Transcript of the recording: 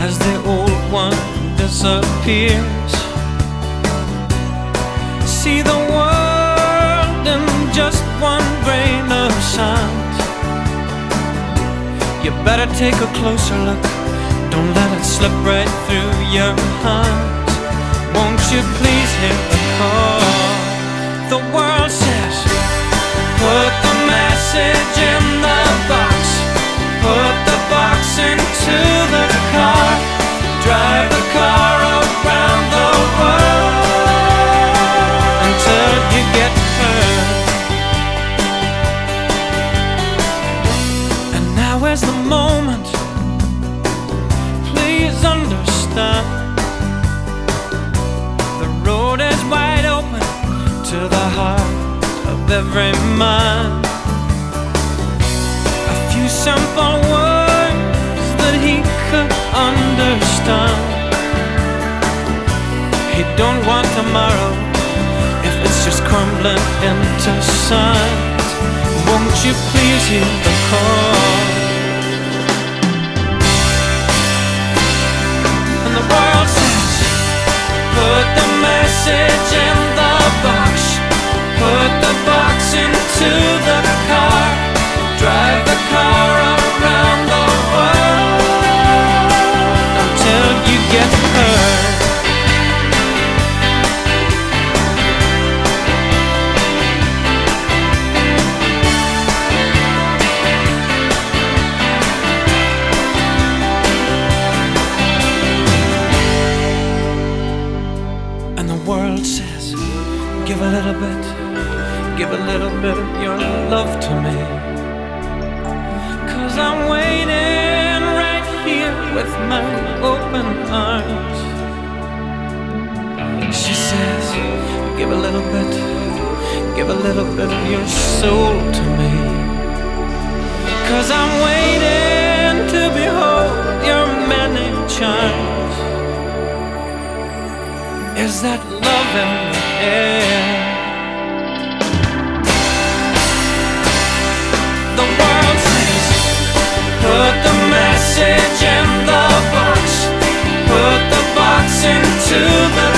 as the old one disappears. See the world in just one grain of sand. You better take a closer look, don't let it slip right through your hands. Won't you please hear the call? The world says, put the message in the box, put the box into the car, drive the car around the world until you get hurt. And now is the moment, please understand. The road is wide open to the heart of every man. A few simple words that he could understand. He don't want tomorrow if it's just crumbling into sand. Won't you please hear the call? And the world says, put the message in the box, put the box into the car, drive the car around the world until you get hurt. And the world says, give a little bit, give a little bit of your love to me, 'cause I'm waiting right here with my open arms. She says, give a little bit, give a little bit of your soul to me, 'cause I'm waiting to behold your many charms. Is that love in the air? The world says, put the message in the box, put the box into the